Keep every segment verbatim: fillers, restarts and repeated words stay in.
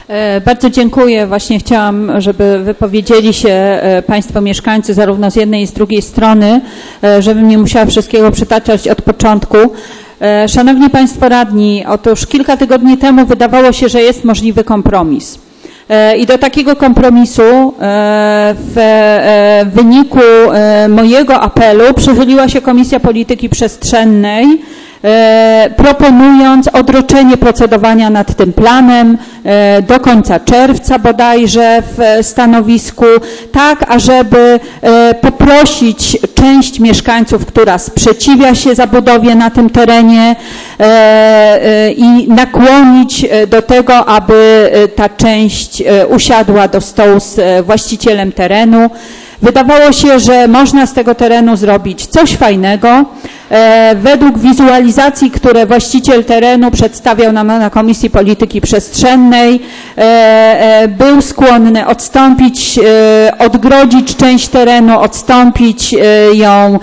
Bardzo dziękuję. Właśnie chciałam, żeby wypowiedzieli się Państwo mieszkańcy zarówno z jednej i z drugiej strony, żebym nie musiała wszystkiego przytaczać od początku. Szanowni Państwo radni, otóż kilka tygodni temu wydawało się, że jest możliwy kompromis. I do takiego kompromisu w wyniku mojego apelu przychyliła się Komisja Polityki Przestrzennej, proponując odroczenie procedowania nad tym planem do końca czerwca bodajże w stanowisku, tak ażeby poprosić część mieszkańców, która sprzeciwia się zabudowie na tym terenie i nakłonić do tego, aby ta część usiadła do stołu z właścicielem terenu. Wydawało się, że można z tego terenu zrobić coś fajnego. Według wizualizacji, które właściciel terenu przedstawiał nam na Komisji Polityki Przestrzennej, był skłonny odstąpić, odgrodzić część terenu, odstąpić ją,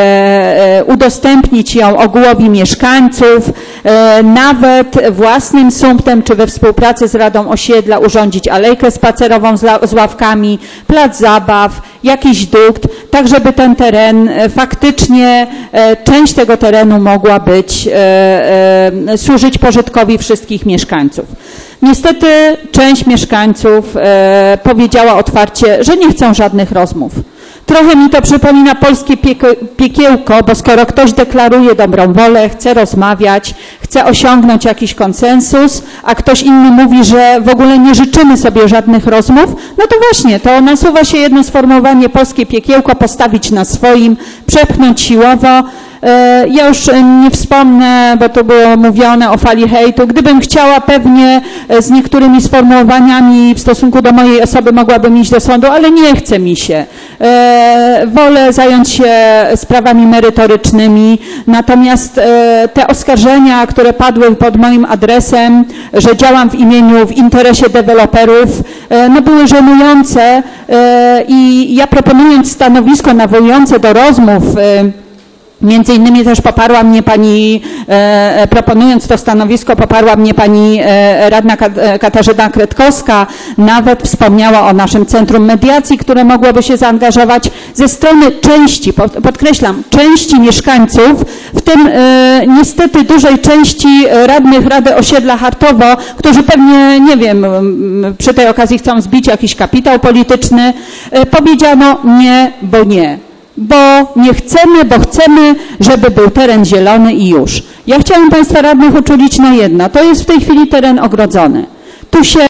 udostępnić ją ogółowi mieszkańców, nawet własnym sumptem czy we współpracy z Radą Osiedla urządzić alejkę spacerową z ławkami, plac zabaw, jakiś dukt, tak żeby ten teren faktycznie, część tego terenu mogła być, e, e, służyć pożytkowi wszystkich mieszkańców. Niestety część mieszkańców e, powiedziała otwarcie, że nie chcą żadnych rozmów. Trochę mi to przypomina polskie piekiełko, bo skoro ktoś deklaruje dobrą wolę, chce rozmawiać, chce osiągnąć jakiś konsensus, a ktoś inny mówi, że w ogóle nie życzymy sobie żadnych rozmów, no to właśnie, to nasuwa się jedno sformułowanie polskie piekiełko, postawić na swoim, przepchnąć siłowo. Ja już nie wspomnę, bo to było mówione o fali hejtu. Gdybym chciała, pewnie z niektórymi sformułowaniami w stosunku do mojej osoby mogłabym iść do sądu, ale nie chce mi się. Wolę zająć się sprawami merytorycznymi, natomiast te oskarżenia, które padły pod moim adresem, że działam w imieniu, w interesie deweloperów, no były żenujące i ja proponując stanowisko nawołujące do rozmów, między innymi też poparła mnie pani, e, proponując to stanowisko, poparła mnie pani e, radna Katarzyna Kretkowska, nawet wspomniała o naszym Centrum Mediacji, które mogłoby się zaangażować ze strony części, podkreślam, części mieszkańców, w tym e, niestety dużej części radnych Rady Osiedla Hartowo, którzy pewnie, nie wiem, przy tej okazji chcą zbić jakiś kapitał polityczny, e, powiedziano nie, bo nie. Bo nie chcemy, bo chcemy, żeby był teren zielony i już. Ja chciałam Państwa radnych uczulić na jedno. To jest w tej chwili teren ogrodzony. Tu się